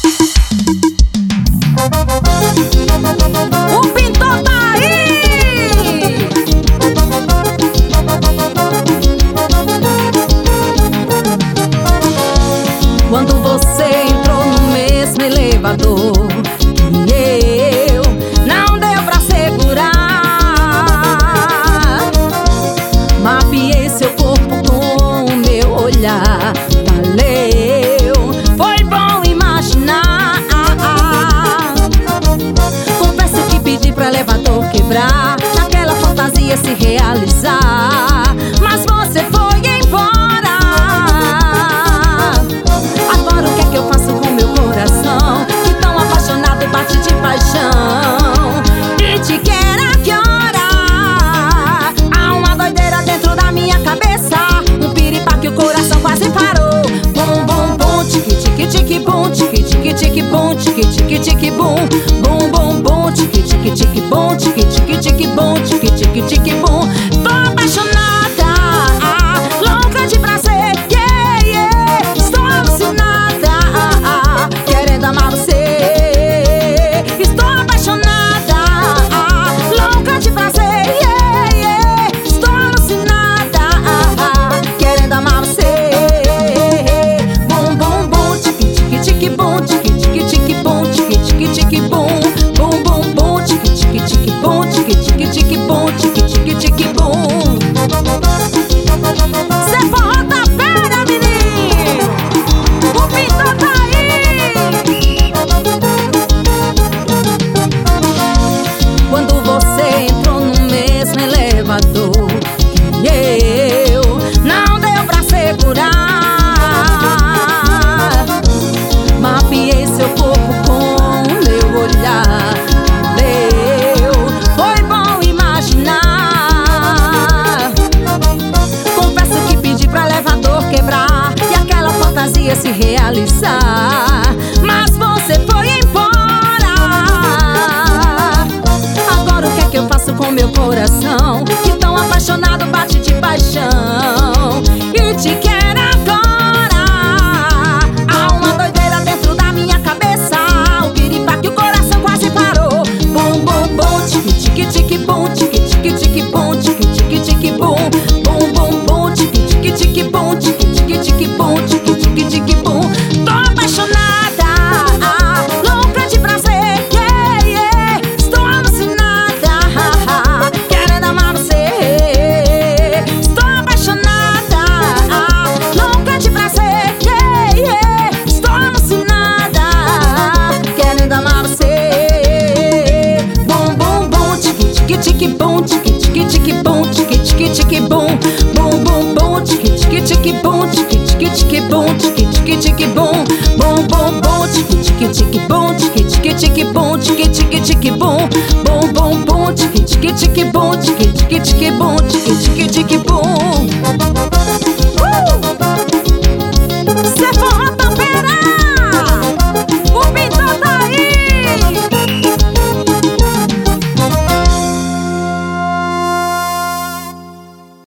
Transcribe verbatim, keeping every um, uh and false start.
O pintor tá aí! Quando você entrou no mesmo elevador e eu, não deu pra segurar. Mapeei seu corpo com o meu olhar. Valeu, foi bom imaginar. Confesso que pedi pra elevador quebrar, aquela fantasia se realizar, mas você foi embora. Agora o que é que eu faço com meu coração, que tão apaixonado bate de paixão e te quer a que hora? Há uma doideira dentro da minha cabeça, um piripá que o coração quase parou. Bum, bum, bum, tique, tique, tique, bum, tique, tique, tique, bum, tique, tique, tique, bum. Bum, bum, bum, tique, tique, tique, bum, tique, tique, tique, bum, tique, tique, tique, bum. Tô apaixonada, louca de prazer, yeah, yeah. Estou alucinada, querendo amar você. Estou apaixonada, louca de prazer, yeah, yeah. Estou alucinada, querendo amar você. Bum, bum, bum, tique, tique, tique, bum, tique, tique, tique, bum, tique, tique, tique, bum. Bum, bum, bum, tique, tique, tique, bum, tique, tique, tique, bum, tique, tique, tique, bum. Cê forró da fera, menino! O pintor tá aí! Quando você entrou no mesmo elevador que eu, não deu pra segurar. Mapeei seu corpo com o meu olhar. Valeu, foi bom imaginar. Confesso que pedi pra elevador quebrar e aquela fantasia se realizar, mas você foi embora. Agora o que é que eu faço com meu coração, que tão apaixonado bate de paixão e te quer agora? Há uma doideira dentro da minha cabeça, o piripá que o coração quase parou. Bum, bum, bum, tique, tique, tique, bum, tique, tique, tique, bum, tique, tique, tique, bum. Bum, bum, bum, tique, tique, tique, bum, tique, tique, tique, bum, tique, tique, tique, bum. Tô apaixonada, louca de prazer, yeah, yeah. Estou alucinada, querendo amar você. Estou apaixonada, louca de prazer, yeah, yeah. Estou alucinada, querendo amar você. Bum, bum, bum, tique, tique, tique, bum, tique, tique, tique, bum, tique, tique, tique, bum. Bum, bum, bum, tique, tique, tique, bum, tique, tique, tique, bum, tique, tique, tique, bum. Bum, bum, bum, tique, tique, tique, bum, tique, tique, tique, bum, tique, tique, tique, bum. Bum, bum, bum, tique, tique, tique, bum, tique, tique, tique, bum, tique,